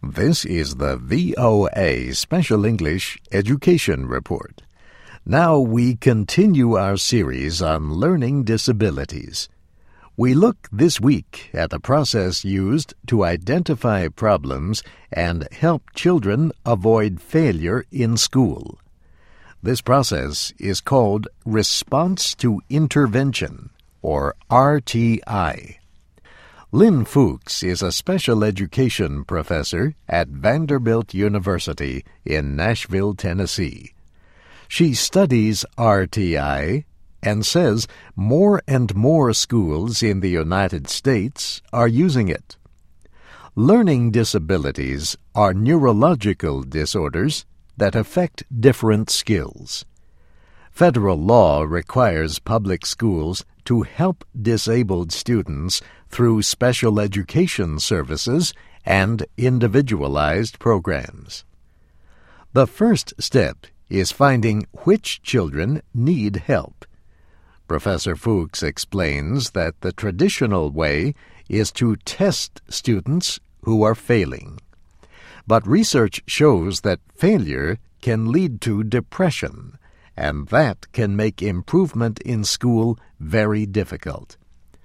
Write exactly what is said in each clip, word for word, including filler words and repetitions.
This is the V O A Special English Education Report. Now we continue our series on learning disabilities. We look this week at the process used to identify problems and help children avoid failure in school. This process is called Response to Intervention, or R T I. Lynn Fuchs is a special education professor at Vanderbilt University in Nashville, Tennessee. She studies R T I and says more and more schools in the United States are using it. Learning disabilities are neurological disorders that affect different skills. Federal law requires public schools to help disabled students through special education services and individualized programs. The first step is finding which children need help. Professor Fuchs explains that the traditional way is to test students who are failing. But research shows that failure can lead to depression, and that can make improvement in school very difficult.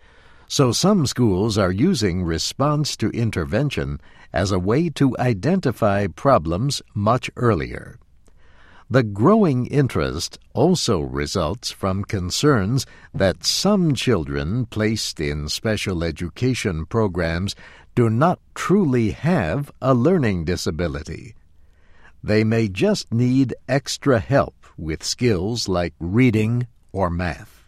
So some schools are using response to intervention as a way to identify problems much earlier. The growing interest also results from concerns that some children placed in special education programs do not truly have a learning disability. They may just need extra help with skills like reading or math.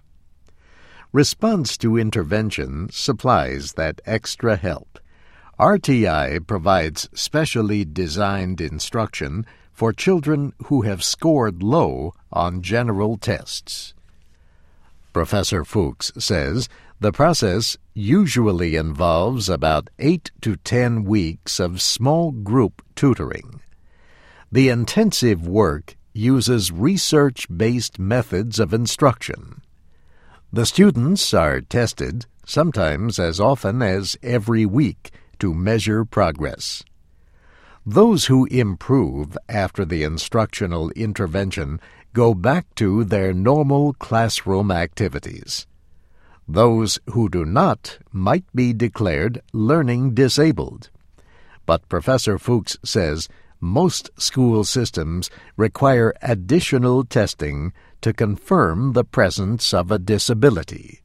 Response to intervention supplies that extra help. R T I provides specially designed instruction for children who have scored low on general tests. Professor Fuchs says the process usually involves about eight to ten weeks of small group tutoring. The intensive work uses research-based methods of instruction. The students are tested, sometimes as often as every week, to measure progress. Those who improve after the instructional intervention go back to their normal classroom activities. Those who do not might be declared learning disabled. But Professor Fuchs says most school systems require additional testing to confirm the presence of a disability.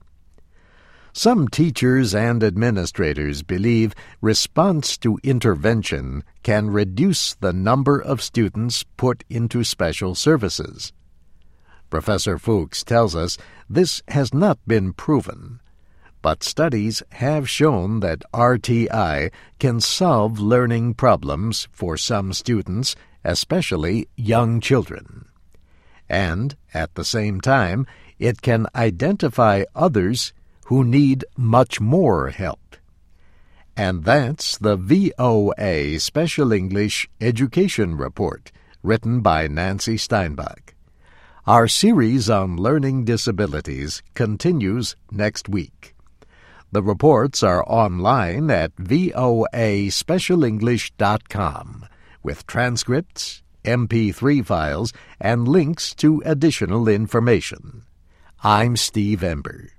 Some teachers and administrators believe response to intervention can reduce the number of students put into special services. Professor Fuchs tells us this has not been proven, but studies have shown that R T I can solve learning problems for some students, especially young children. And, at the same time, it can identify others who need much more help. And that's the V O A Special English Education Report, written by Nancy Steinbach. Our series on learning disabilities continues next week. The reports are online at voa special english dot com with transcripts, M P three files, and links to additional information. I'm Steve Ember.